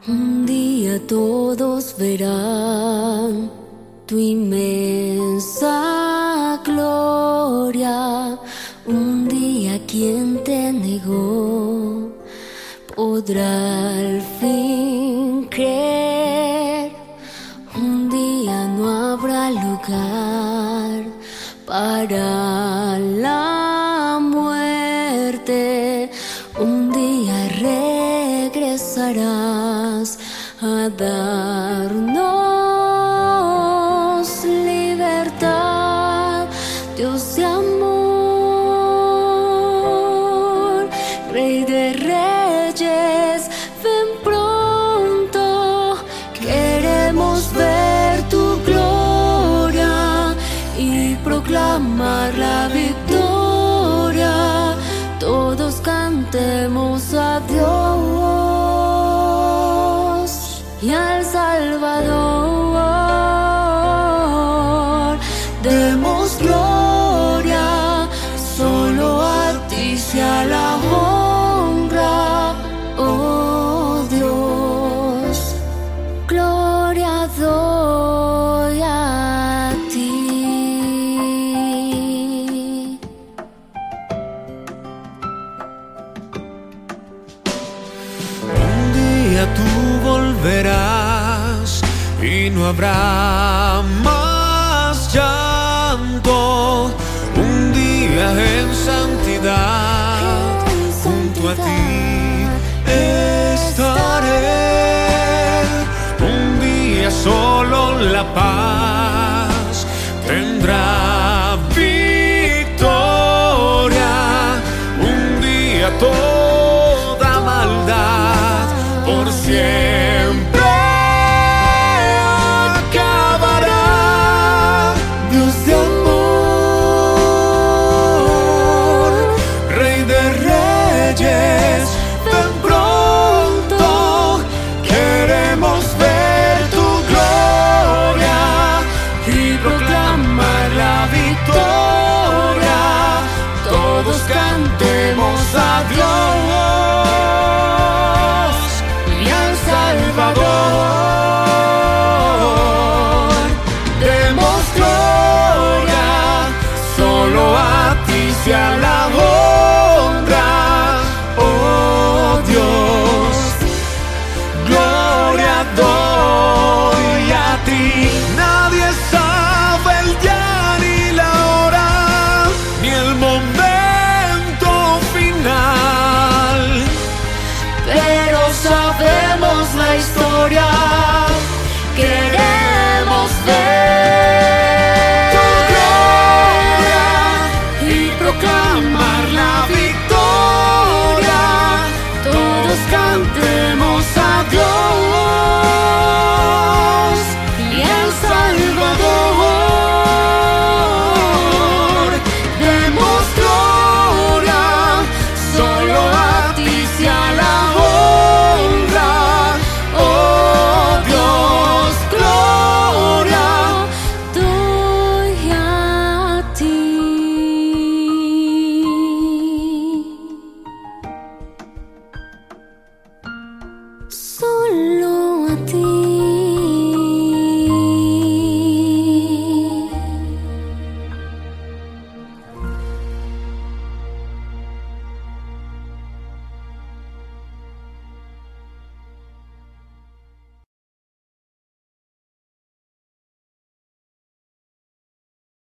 Un día todos verán tu inmensa gloria. Un día quien te negó podrá al fin creer. Un día no habrá lugar para la muerte. Un día regresarás a darnos libertad. Dios de amor, Rey de reyes, ven pronto. Queremos ver tu gloria y proclamar la victoria. Todos cantemos a Dios y al Salvador. Demos gloria, solo a ti sea la honra, oh Dios. Gloria doy a ti. Un día tú volverás y no habrá más llanto. Un día en santidad junto a ti estaré. Un día solo la paz tendrá victoria. Un día toda maldad por siempre acabará. Dios de amor, Rey de reyes, ven pronto. Queremos ver tu gloria y proclamar la victoria. Todos cantemos a Dios y al Salvador. Demos gloria, solo a ti sea la honra, oh Dios. Gloria doy a ti. Nadie sabe el día ni la hora, ni el momento final, pero sabemos la historia.